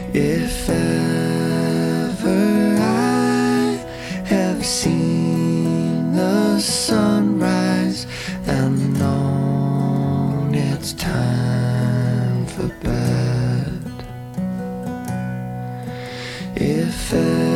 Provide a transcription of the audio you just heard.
If ever I have seen the sunrise and known it's time for bed, if